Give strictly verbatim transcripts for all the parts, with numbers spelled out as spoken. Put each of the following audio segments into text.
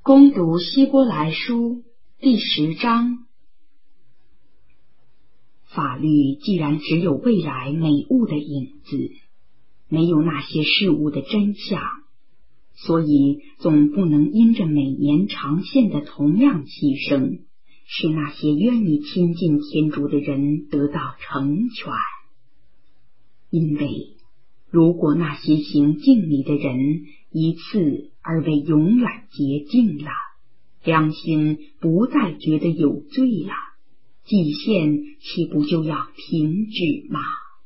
恭读希伯来书第十章。法律既然只有未来美物的影子，没有那些事物的真相，所以总不能因着每年长线的同样牺牲，使那些愿意亲近天主的人得到成全。因为如果那些行敬礼的人一次而被永远洁净了，良心不再觉得有罪了，祭献岂不就要停止吗？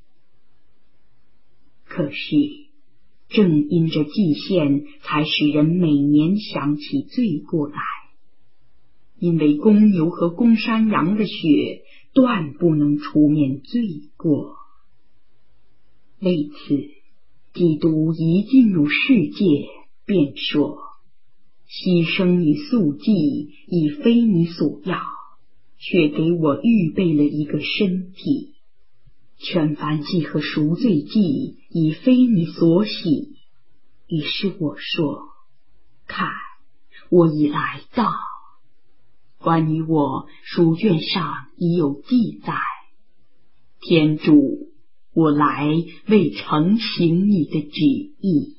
可是正因着祭献，才使人每年想起罪过来，因为公牛和公山羊的血断不能除免罪过。为此，基督一进入世界，便说：牺牲与素祭已非你所要，却给我预备了一个身体；全燔祭和赎罪祭已非你所喜。于是我说：看，我已来到。关于我，书卷上已有记载。天主，我来为承行你的旨意。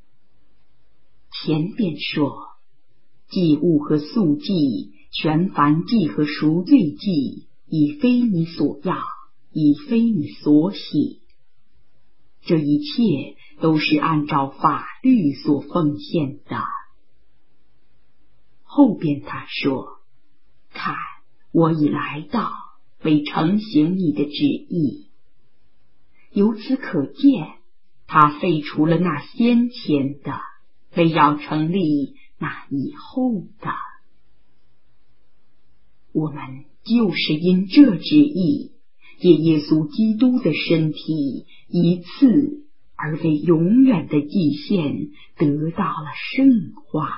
前便说，祭物和素祭、全燔祭和赎罪祭已非你所要，已非你所喜。这一切都是按照法律所奉献的。后边他说：看，我已来到，为承行你的旨意。由此可见，他废除了那先前的，为要成立那以后的。我们就是因这旨意，借耶稣基督的身体一次而为永远的祭献得到了圣化。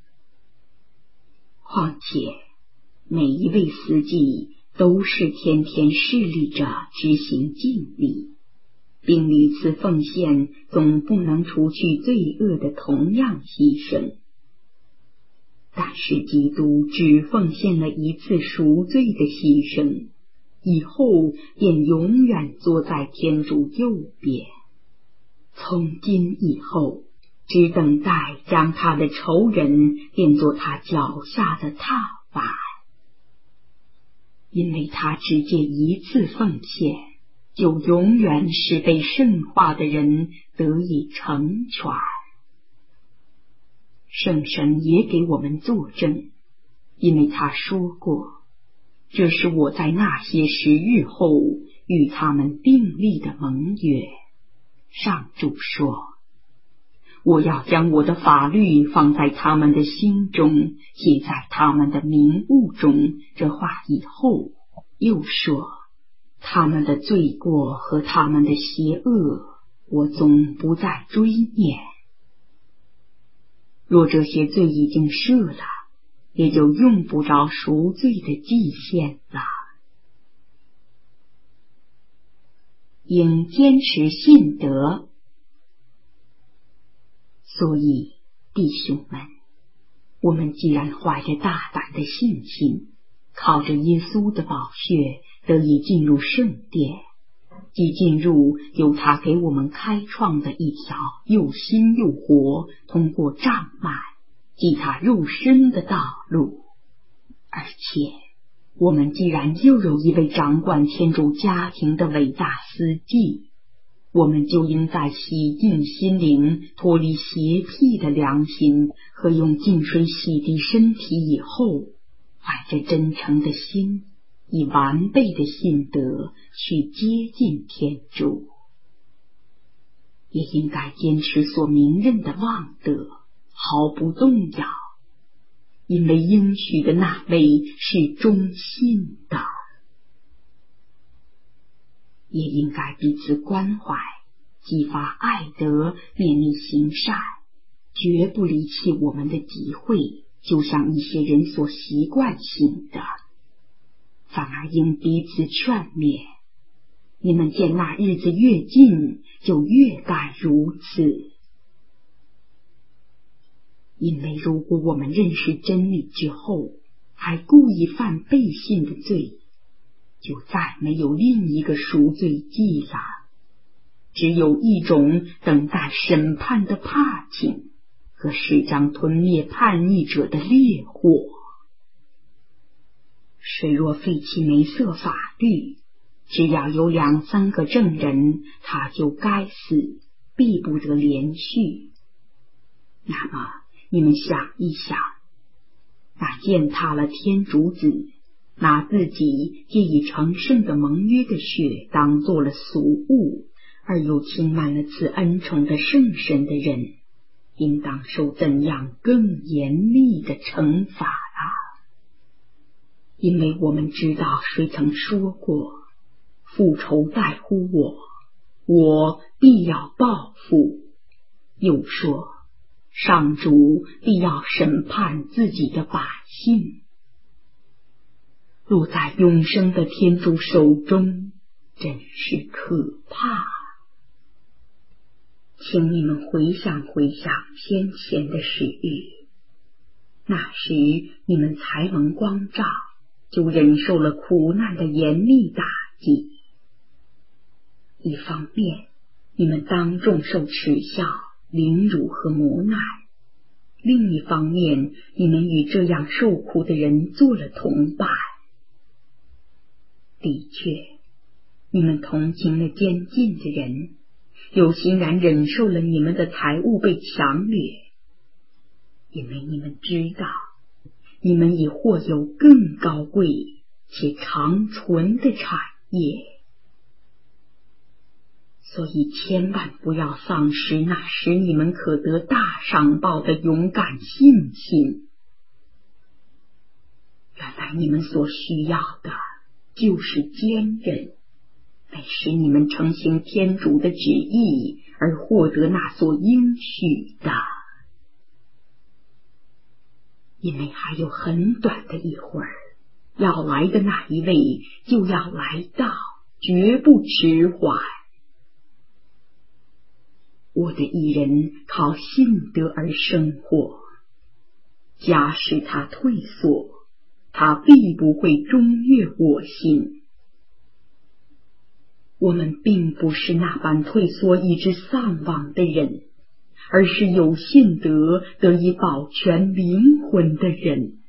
况且每一位司祭都是天天侍立着执行敬礼，并屡次奉献总不能除去罪恶的同样牺牲。但是基督只奉献了一次赎罪的牺牲，以后便永远坐在天主右边，从今以后只等待将他的仇人变作他脚下的踏板。因为他只借一次奉献，就永远使被圣化的人得以成全。圣神也给我们作证，因为他说过，这是我在那些时日后与他们订立的盟约。上主说，我要将我的法律放在他们的心中，写在他们的名物中。这话以后又说，他们的罪过和他们的邪恶，我总不再追念。若这些罪已经赦了，也就用不着赎罪的祭献了。应坚持信德。所以弟兄们，我们既然怀着大胆的信心，靠着耶稣的宝血得以进入圣殿，即进入由他给我们开创的一条又新又活，通过障碍即他入身的道路。而且我们既然又有一位掌管天主家庭的伟大司祭，我们就应在洗净心灵、脱离邪僻的良心和用净水洗涤身体以后，怀着真诚的心，以完备的信德去接近天主。也应该坚持所明认的望德，毫不动摇，因为应许的那位是忠信的。也应该彼此关怀，激发爱德，勉励行善，绝不离弃我们的集会，就像一些人所习惯行的，反而应彼此劝勉。你们见那日子越近，就越该如此。 因为如果我们认识真理之后，还故意犯背信的罪，就再没有另一个赎罪祭了，只有一种等待审判的怕情和是将吞灭叛逆者的烈火。谁若废弃梅瑟法律，只要有两三个证人，他就该死，必不得连续。那么你们想一想，那践踏了天主子，拿自己借以成圣的盟约的血当做了俗物，而又轻慢了此恩宠的圣神的人，应当受怎样更严厉的惩罚啊？因为我们知道谁曾说过，复仇在乎我，我必要报复。又说，上主必要审判自己的百姓。落在永生的天主手中，真是可怕。请你们回想回想先前的时日，那时你们才蒙光照，就忍受了苦难的严厉打击。一方面，你们当众受耻笑、凌辱和磨难；另一方面，你们与这样受苦的人做了同伴。的确，你们同情了监禁的人，又欣然忍受了你们的财物被强掠，因为你们知道，你们已获有更高贵且长存的产业。所以千万不要丧失那使你们可得大赏报的勇敢信心。原来你们所需要的就是坚韧，为使你们承行天主的旨意而获得那所应许的。因为还有很短的一会儿，要来的那一位就要来到，绝不迟缓。我的义人靠信德而生活，假使他退缩，他必不会中越我心。我们并不是那般退缩以致丧亡的人，而是有信德得以保全灵魂的人。